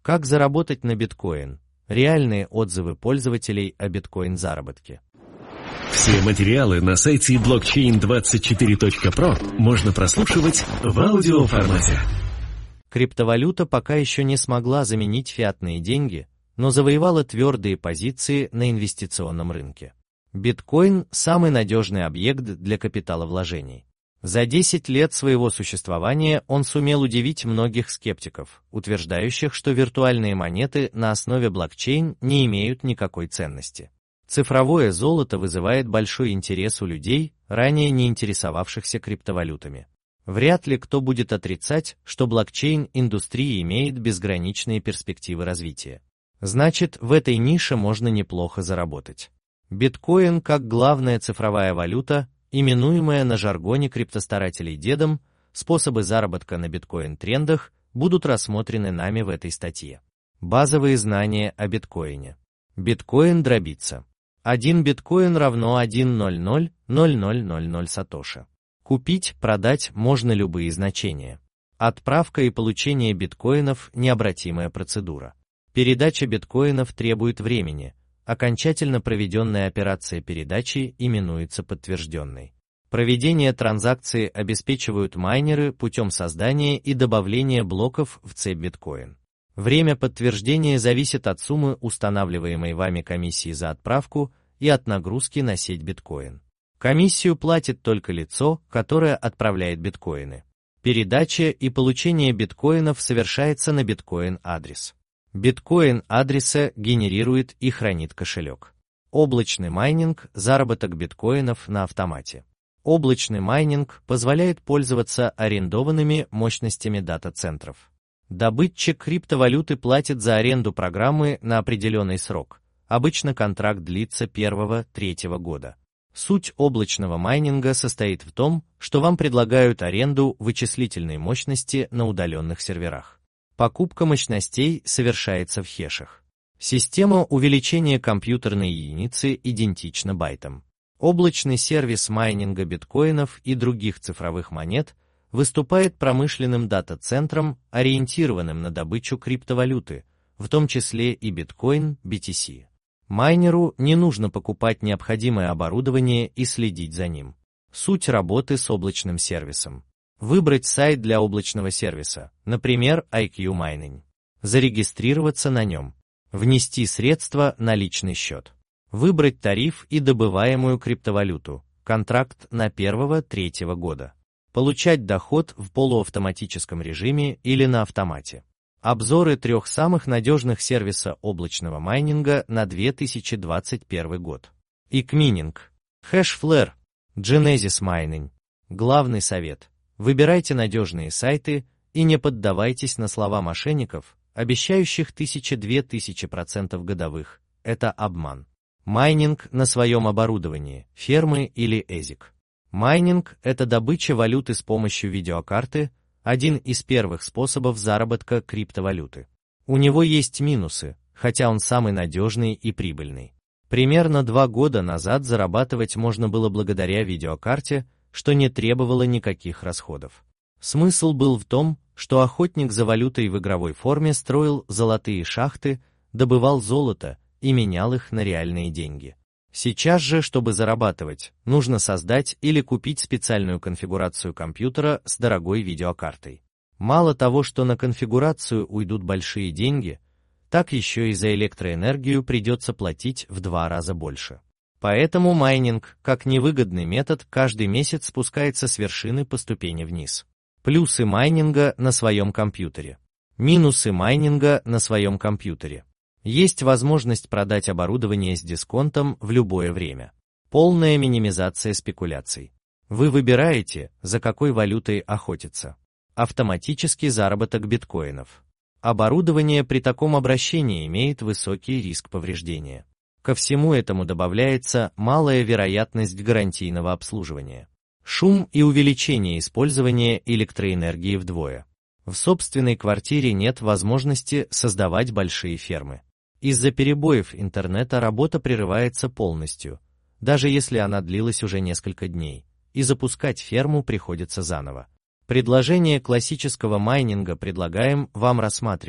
Как заработать на биткоин? Реальные отзывы пользователей о биткоин-заработке. Все материалы на сайте blockchain24.pro можно прослушивать в аудиоформате. Криптовалюта пока еще не смогла заменить фиатные деньги, но завоевала твердые позиции на инвестиционном рынке. Биткоин – самый надежный объект для капиталовложений. За 10 лет своего существования он сумел удивить многих скептиков, утверждающих, что виртуальные монеты на основе блокчейн не имеют никакой ценности. Цифровое золото вызывает большой интерес у людей, ранее не интересовавшихся криптовалютами. Вряд ли кто будет отрицать, что блокчейн-индустрия имеет безграничные перспективы развития. Значит, в этой нише можно неплохо заработать. Биткоин как главная цифровая валюта, именуемая на жаргоне криптостарателей дедом, способы заработка на биткоин-трендах будут рассмотрены нами в этой статье. Базовые знания о биткоине. Биткоин дробится. 1 биткоин равно 1,000000 сатоши. Купить, продать можно любые значения. Отправка и получение биткоинов – необратимая процедура. Передача биткоинов требует времени. Окончательно проведенная операция передачи именуется подтвержденной. Проведение транзакции обеспечивают майнеры путем создания и добавления блоков в цепь биткоин. Время подтверждения зависит от суммы устанавливаемой вами комиссии за отправку и от нагрузки на сеть биткоин. Комиссию платит только лицо, которое отправляет биткоины. Передача и получение биткоинов совершается на биткоин-адрес. Биткоин-адреса генерирует и хранит кошелек. Облачный майнинг – заработок биткоинов на автомате. Облачный майнинг позволяет пользоваться арендованными мощностями дата-центров. Добытчик криптовалюты платит за аренду программы на определенный срок. Обычно контракт длится 1-3 года. Суть облачного майнинга состоит в том, что вам предлагают аренду вычислительной мощности на удаленных серверах. Покупка мощностей совершается в хешах. Система увеличения компьютерной единицы идентична байтам. Облачный сервис майнинга биткоинов и других цифровых монет выступает промышленным дата-центром, ориентированным на добычу криптовалюты, в том числе и биткоин, BTC. Майнеру не нужно покупать необходимое оборудование и следить за ним. Суть работы с облачным сервисом. Выбрать сайт для облачного сервиса, например, IQ Mining. Зарегистрироваться на нем. Внести средства на личный счет. Выбрать тариф и добываемую криптовалюту, контракт на 1-3 года. Получать доход в полуавтоматическом режиме или на автомате. Обзоры 3 самых надежных сервиса облачного майнинга на 2021 год. IQ Hashflare, Genesis Mining. Главный совет. Выбирайте надежные сайты и не поддавайтесь на слова мошенников, обещающих 1000-2000% годовых. Это обман. Майнинг на своем оборудовании, фермы или эзик. Майнинг – это добыча валюты с помощью видеокарты, один из первых способов заработка криптовалюты. У него есть минусы, хотя он самый надежный и прибыльный. Примерно 2 года назад зарабатывать можно было благодаря видеокарте, что не требовало никаких расходов. Смысл был в том, что охотник за валютой в игровой форме строил золотые шахты, добывал золото и менял их на реальные деньги. Сейчас же, чтобы зарабатывать, нужно создать или купить специальную конфигурацию компьютера с дорогой видеокартой. Мало того, что на конфигурацию уйдут большие деньги, так еще и за электроэнергию придется платить в 2 раза больше. Поэтому майнинг, как невыгодный метод, каждый месяц спускается с вершины по ступени вниз. Плюсы майнинга на своем компьютере. Минусы майнинга на своем компьютере. Есть возможность продать оборудование с дисконтом в любое время. Полная минимизация спекуляций. Вы выбираете, за какой валютой охотиться. Автоматический заработок биткоинов. Оборудование при таком обращении имеет высокий риск повреждения. Ко всему этому добавляется малая вероятность гарантийного обслуживания. Шум и увеличение использования электроэнергии вдвое. В собственной квартире нет возможности создавать большие фермы. Из-за перебоев интернета работа прерывается полностью, даже если она длилась уже несколько дней, и запускать ферму приходится заново. Предложение классического майнинга предлагаем вам рассматривать,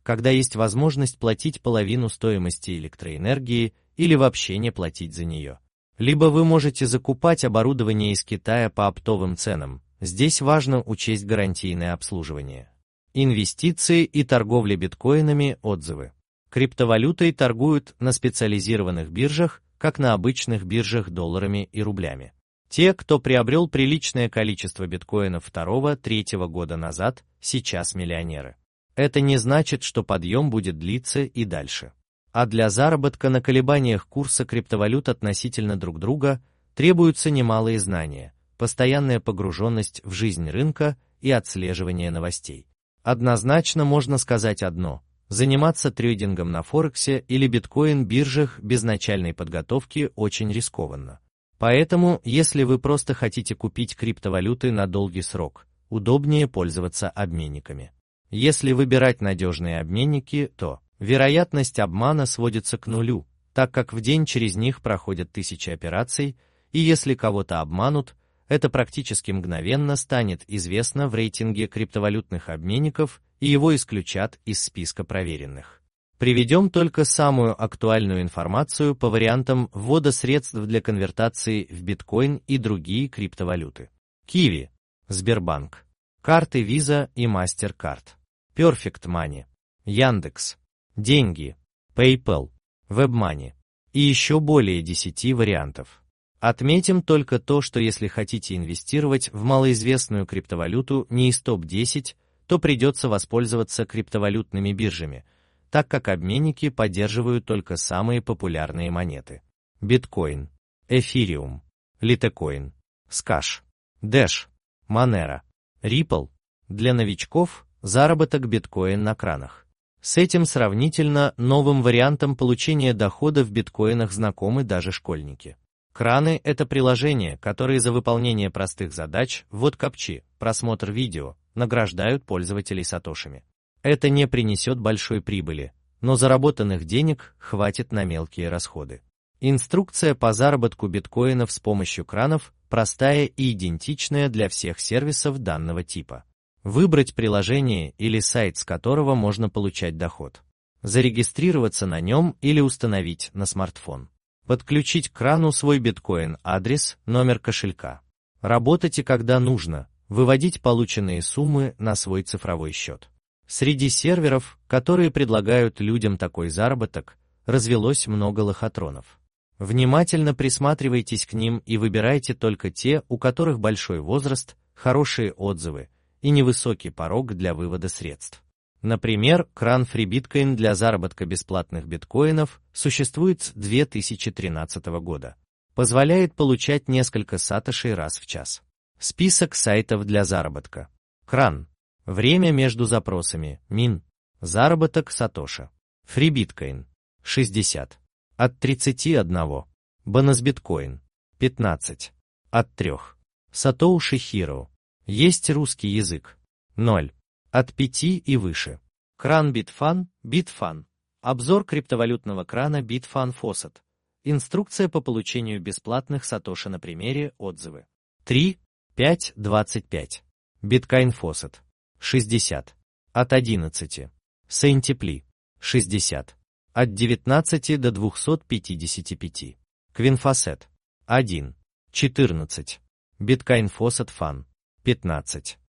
когда есть возможность платить половину стоимости электроэнергии или вообще не платить за нее. Либо вы можете закупать оборудование из Китая по оптовым ценам, здесь важно учесть гарантийное обслуживание. Инвестиции и торговля биткоинами, отзывы. Криптовалютой торгуют на специализированных биржах, как на обычных биржах долларами и рублями. Те, кто приобрел приличное количество биткоинов 2-3 года назад, сейчас миллионеры. Это не значит, что подъем будет длиться и дальше. А для заработка на колебаниях курса криптовалют относительно друг друга требуются немалые знания, постоянная погруженность в жизнь рынка и отслеживание новостей. Однозначно можно сказать одно: заниматься трейдингом на Форексе или биткоин-биржах без начальной подготовки очень рискованно. Поэтому, если вы просто хотите купить криптовалюты на долгий срок, удобнее пользоваться обменниками. Если выбирать надежные обменники, то вероятность обмана сводится к нулю, так как в день через них проходят тысячи операций, и если кого-то обманут, это практически мгновенно станет известно в рейтинге криптовалютных обменников, и его исключат из списка проверенных. Приведем только самую актуальную информацию по вариантам ввода средств для конвертации в биткоин и другие криптовалюты. Kiwi, Сбербанк, карты Visa и MasterCard, Perfect Money, Яндекс, Деньги, PayPal, WebMoney и еще более 10 вариантов. Отметим только то, что если хотите инвестировать в малоизвестную криптовалюту не из топ-10, то придется воспользоваться криптовалютными биржами, так как обменники поддерживают только самые популярные монеты: биткоин, эфириум, литкоин, скаш, Dash, Monero, Ripple. Для новичков заработок биткоин на кранах. С этим сравнительно новым вариантом получения дохода в биткоинах знакомы даже школьники. Краны — это приложения, которые за выполнение простых задач, ввод капчи, просмотр видео, награждают пользователей сатошами. Это не принесет большой прибыли, но заработанных денег хватит на мелкие расходы. Инструкция по заработку биткоинов с помощью кранов простая и идентичная для всех сервисов данного типа. Выбрать приложение или сайт, с которого можно получать доход. Зарегистрироваться на нем или установить на смартфон. Подключить к крану свой биткоин-адрес, номер кошелька. Работать и когда нужно, выводить полученные суммы на свой цифровой счет. Среди серверов, которые предлагают людям такой заработок, развелось много лохотронов. Внимательно присматривайтесь к ним и выбирайте только те, у которых большой возраст, хорошие отзывы и невысокий порог для вывода средств. Например, кран FreeBitcoin для заработка бесплатных биткоинов существует с 2013 года. Позволяет получать несколько сатошей раз в час. Список сайтов для заработка. Кран. Время между запросами. Мин. Заработок сатоша. FreeBitcoin. 60. От 31. Бонус-биткоин. 15. От 3. Сатоши Hero. Есть русский язык. 0. От 5 и выше. Кран Bitfan, Bitfan. Обзор криптовалютного крана Bitfan Faucet. Инструкция по получению бесплатных сатоши на примере, отзывы. 3, 5, 25. Bitcoin Faucet. 60. От 11. Сентипли. 60. От 19 до 255. Quinfacet. 1. 14. Bitcoin Faucet Fan. 15.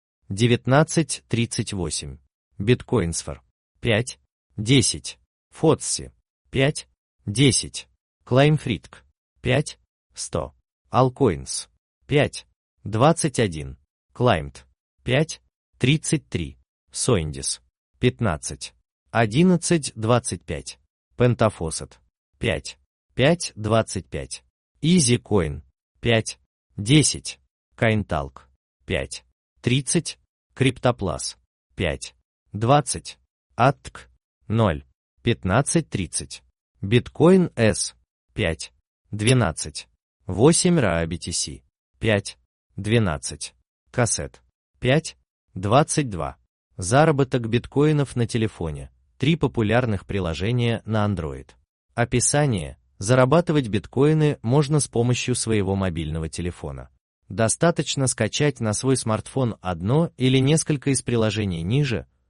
19.38. Bitcoinsfer. 5. 10. Fotsi. 5. 10. ClaimFreak. 5. 100. Alcoins. 5. 21. Climbed. 5. 33. Soindis. 15. 11.25. Pentafaucet. 5. 5. 25. EasyCoin. 5. 10. CoinTalk. 5. 30. Криптоплас. 5. 20. Атк. 0. 15.30. Биткоин С. 5. 12. 8 RABTC. 5. 12. Кассет. 5. 22. Заработок биткоинов на телефоне. 3 популярных приложения на Android. Описание. Зарабатывать биткоины можно с помощью своего мобильного телефона. Достаточно скачать на свой смартфон одно или несколько из приложений ниже,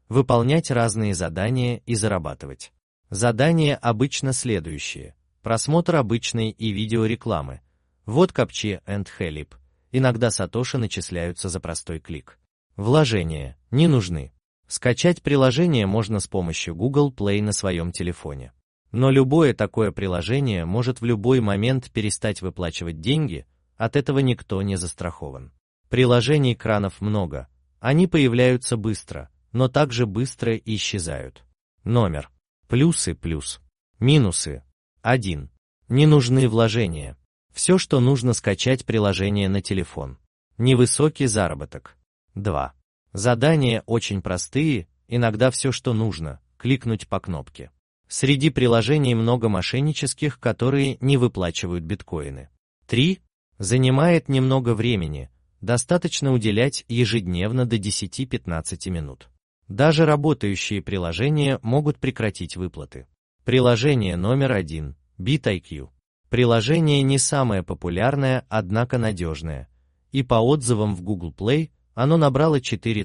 выполнять разные задания и зарабатывать. Задания обычно следующие. Просмотр обычной и видеорекламы. Вот Captcha and Help. Иногда сатоши начисляются за простой клик. Вложения не нужны. Скачать приложение можно с помощью Google Play на своем телефоне. Но любое такое приложение может в любой момент перестать выплачивать деньги, от этого никто не застрахован. Приложений кранов много, они появляются быстро, но также быстро и исчезают. Номер. Плюсы плюс. Минусы. 1. Не нужны вложения. Все, что нужно, скачать приложение на телефон. Невысокий заработок. 2. Задания очень простые, иногда все, что нужно, кликнуть по кнопке. Среди приложений много мошеннических, которые не выплачивают биткоины. 3. Занимает немного времени, достаточно уделять ежедневно до 10-15 минут. Даже работающие приложения могут прекратить выплаты. Приложение номер 1. BitIQ. Приложение не самое популярное, однако надежное. И по отзывам в Google Play оно набрало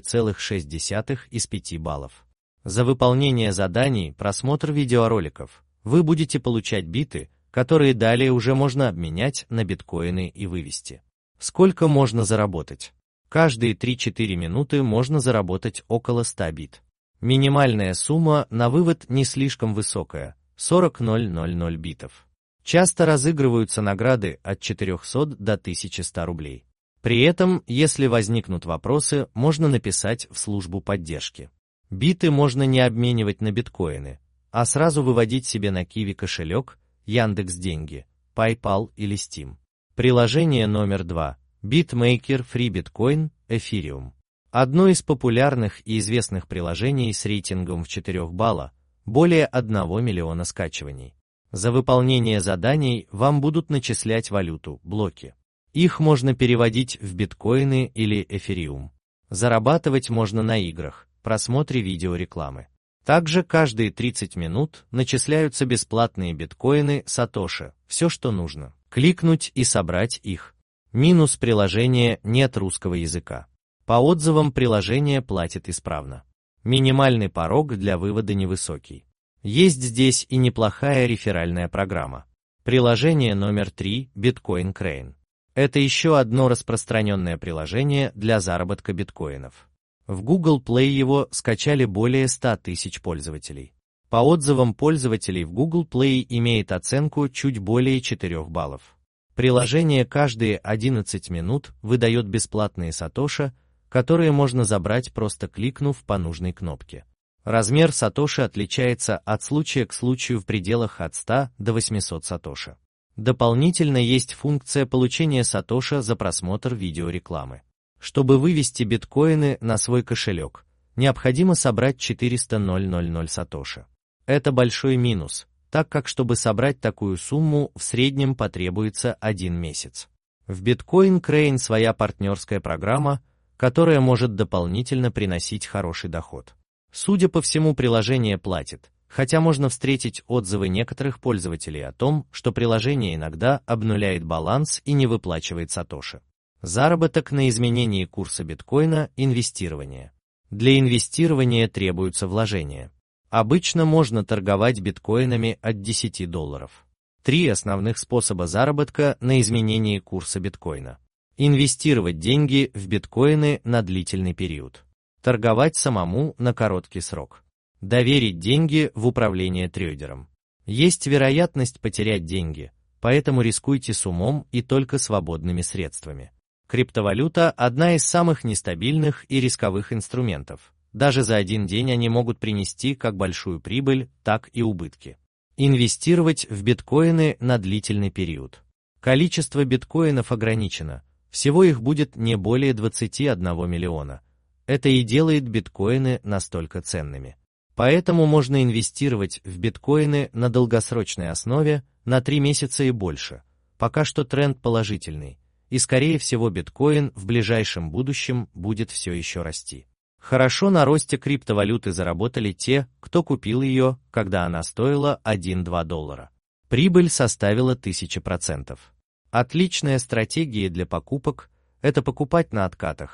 4,6 из 5 баллов. За выполнение заданий, просмотр видеороликов, вы будете получать биты, которые далее уже можно обменять на биткоины и вывести. Сколько можно заработать? Каждые 3-4 минуты можно заработать около 100 бит. Минимальная сумма на вывод не слишком высокая – 40,000 битов. Часто разыгрываются награды от 400 до 1100 рублей. При этом, если возникнут вопросы, можно написать в службу поддержки. Биты можно не обменивать на биткоины, а сразу выводить себе на Kiwi кошелек, Яндекс.Деньги, PayPal или Steam. Приложение номер 2. BitMaker Free Bitcoin, Ethereum. Одно из популярных и известных приложений с рейтингом в 4 балла, более 1 миллиона скачиваний. За выполнение заданий вам будут начислять валюту, блоки. Их можно переводить в биткоины или Ethereum. Зарабатывать можно на играх, просмотре видеорекламы. Также каждые 30 минут начисляются бесплатные биткоины сатоши, все, что нужно. Кликнуть и собрать их. Минус приложения: нет русского языка. По отзывам, приложение платит исправно. Минимальный порог для вывода невысокий. Есть здесь и неплохая реферальная программа. Приложение номер 3. Bitcoin Crane. Это еще одно распространенное приложение для заработка биткоинов. В Google Play его скачали более 100 тысяч пользователей. По отзывам пользователей в Google Play имеет оценку чуть более 4 баллов. Приложение каждые 11 минут выдает бесплатные сатоши, которые можно забрать, просто кликнув по нужной кнопке. Размер сатоши отличается от случая к случаю в пределах от 100 до 800 сатоши. Дополнительно есть функция получения сатоши за просмотр видеорекламы. Чтобы вывести биткоины на свой кошелек, необходимо собрать 400,000 сатоши. Это большой минус, так как чтобы собрать такую сумму, в среднем потребуется 1 месяц. В Bitcoin Crane своя партнерская программа, которая может дополнительно приносить хороший доход. Судя по всему, приложение платит, хотя можно встретить отзывы некоторых пользователей о том, что приложение иногда обнуляет баланс и не выплачивает сатоши. Заработок на изменении курса биткоина, инвестирование. Для инвестирования требуются вложения. Обычно можно торговать биткоинами от $10. 3 основных способа заработка на изменении курса биткоина. Инвестировать деньги в биткоины на длительный период. Торговать самому на короткий срок. Доверить деньги в управление трейдером. Есть вероятность потерять деньги, поэтому рискуйте с умом и только свободными средствами. Криптовалюта – одна из самых нестабильных и рисковых инструментов. Даже за один день они могут принести как большую прибыль, так и убытки. Инвестировать в биткоины на длительный период. Количество биткоинов ограничено, всего их будет не более 21 миллиона. Это и делает биткоины настолько ценными. Поэтому можно инвестировать в биткоины на долгосрочной основе на 3 месяца и больше. Пока что тренд положительный, и скорее всего биткоин в ближайшем будущем будет все еще расти. Хорошо на росте криптовалюты заработали те, кто купил ее, когда она стоила $1-2. Прибыль составила 1000%. Отличная стратегия для покупок – это покупать на откатах,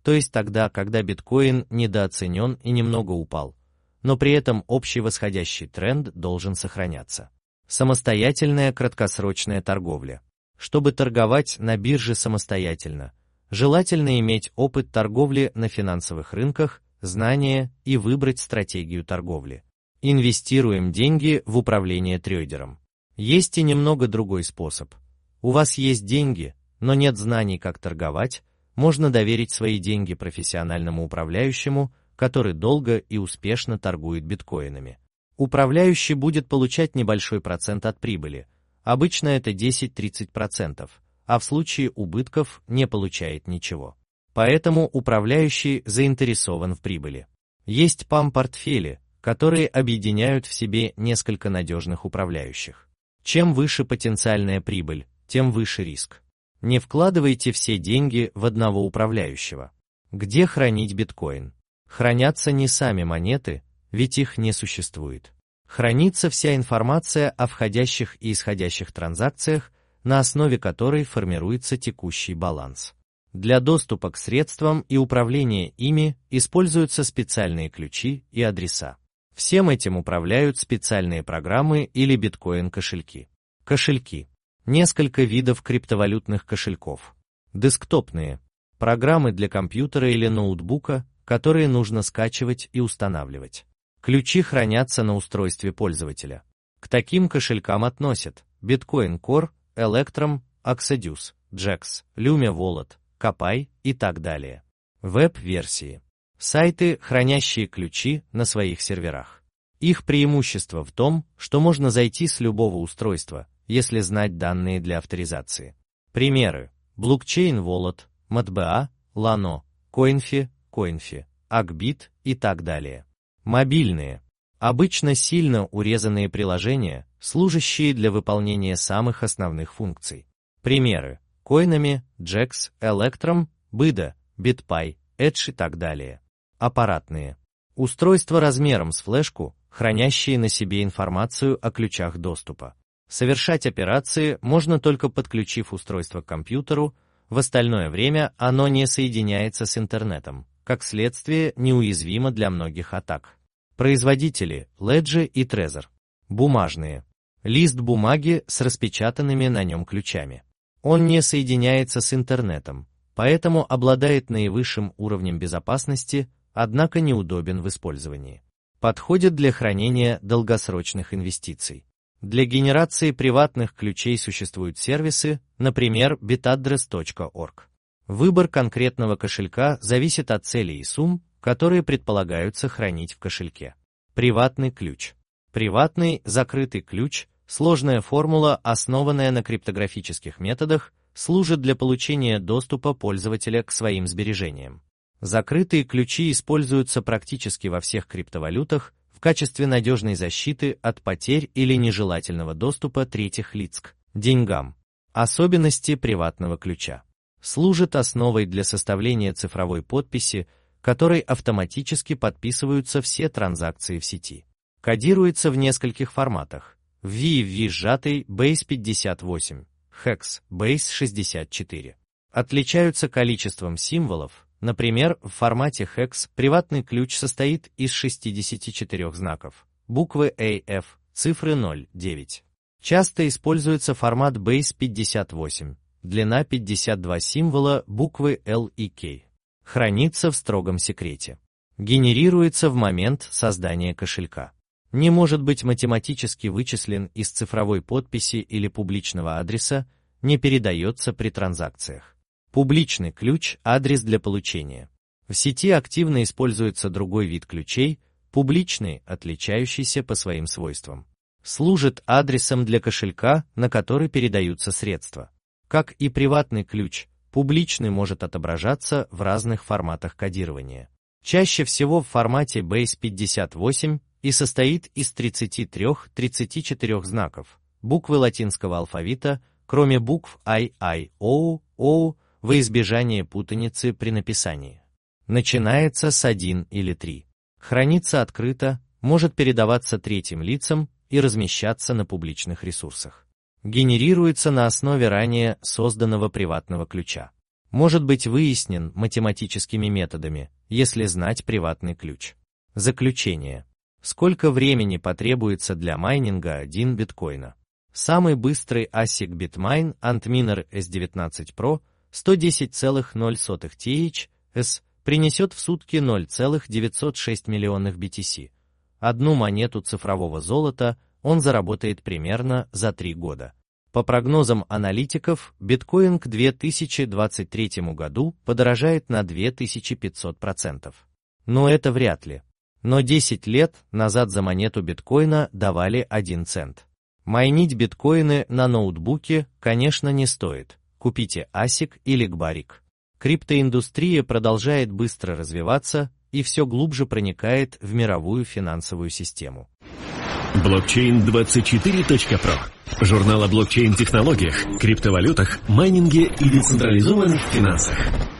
то есть тогда, когда биткоин недооценен и немного упал, но при этом общий восходящий тренд должен сохраняться. Самостоятельная краткосрочная торговля. Чтобы торговать на бирже самостоятельно, желательно иметь опыт торговли на финансовых рынках, знания и выбрать стратегию торговли. Инвестируем деньги в управление трейдером. Есть и немного другой способ. У вас есть деньги, но нет знаний, как торговать, можно доверить свои деньги профессиональному управляющему, который долго и успешно торгует биткоинами. Управляющий будет получать небольшой процент от прибыли, обычно это 10-30%, а в случае убытков не получает ничего. Поэтому управляющий заинтересован в прибыли. Есть PAM-портфели, которые объединяют в себе несколько надежных управляющих. Чем выше потенциальная прибыль, тем выше риск. Не вкладывайте все деньги в одного управляющего. Где хранить биткоин? Хранятся не сами монеты, ведь их не существует. Хранится вся информация о входящих и исходящих транзакциях, на основе которой формируется текущий баланс. Для доступа к средствам и управления ими используются специальные ключи и адреса. Всем этим управляют специальные программы или биткоин-кошельки. Кошельки. Несколько видов криптовалютных кошельков. Десктопные. Программы для компьютера или ноутбука, которые нужно скачивать и устанавливать. Ключи хранятся на устройстве пользователя. К таким кошелькам относят Bitcoin Core, Electrum, Exodus, Jax, Lumia Wallet, Kpai и так далее. Веб-версии. Сайты, хранящие ключи на своих серверах. Их преимущество в том, что можно зайти с любого устройства, если знать данные для авторизации. Примеры: Blockchain Wallet, Matbaa, Lano, Coinfi, Agbit и так далее. Мобильные. Обычно сильно урезанные приложения, служащие для выполнения самых основных функций. Примеры: Coinami, Jax, Electrum, Bida, BitPay, Edge и так далее. Аппаратные. Устройства размером с флешку, хранящие на себе информацию о ключах доступа. Совершать операции можно только подключив устройство к компьютеру, в остальное время оно не соединяется с интернетом, как следствие неуязвимо для многих атак. Производители Ledger и Trezor. Бумажные. Лист бумаги с распечатанными на нем ключами. Он не соединяется с интернетом, поэтому обладает наивысшим уровнем безопасности, однако неудобен в использовании. Подходит для хранения долгосрочных инвестиций. Для генерации приватных ключей существуют сервисы, например, bitaddress.org. Выбор конкретного кошелька зависит от целей и сумм, которые предполагаются хранить в кошельке. Приватный ключ. Приватный закрытый ключ, сложная формула, основанная на криптографических методах, служит для получения доступа пользователя к своим сбережениям. Закрытые ключи используются практически во всех криптовалютах в качестве надежной защиты от потерь или нежелательного доступа третьих лиц к деньгам. Особенности приватного ключа. Служит основой для составления цифровой подписи, которой автоматически подписываются все транзакции в сети. Кодируется в нескольких форматах: VV сжатый, Base58, Hex, Base64. Отличаются количеством символов. Например, в формате Hex приватный ключ состоит из 64 знаков, буквы AF, цифры 0,9. Часто используется формат Base58, длина 52 символа, буквы L и K. Хранится в строгом секрете. Генерируется в момент создания кошелька. Не может быть математически вычислен из цифровой подписи или публичного адреса, не передается при транзакциях. Публичный ключ – адрес для получения. В сети активно используется другой вид ключей, публичный, отличающийся по своим свойствам. Служит адресом для кошелька, на который передаются средства. Как и приватный ключ, публичный может отображаться в разных форматах кодирования. Чаще всего в формате Base58 и состоит из 33-34 знаков, буквы латинского алфавита, кроме букв I, O, O, во избежание путаницы при написании. Начинается с 1 или 3. Хранится открыто, может передаваться третьим лицам и размещаться на публичных ресурсах. Генерируется на основе ранее созданного приватного ключа. может быть выяснен математическими методами, если знать приватный ключ. Заключение. Сколько времени потребуется для майнинга 1 биткоина? Самый быстрый ASIC Bitmain Antminer S19 Pro 110,0 TH/s принесет в сутки 0,906 миллионов BTC. Одну монету цифрового золота он заработает примерно за 3 года. По прогнозам аналитиков, биткоин к 2023 году подорожает на 2500%. Но это вряд ли. Но 10 лет назад за монету биткоина давали 1 цент. Майнить биткоины на ноутбуке, конечно, не стоит. Купите ASIC или GBARIC. Криптоиндустрия продолжает быстро развиваться и все глубже проникает в мировую финансовую систему. Blockchain24.pro. Журнал о блокчейн-технологиях, криптовалютах, майнинге и децентрализованных финансах.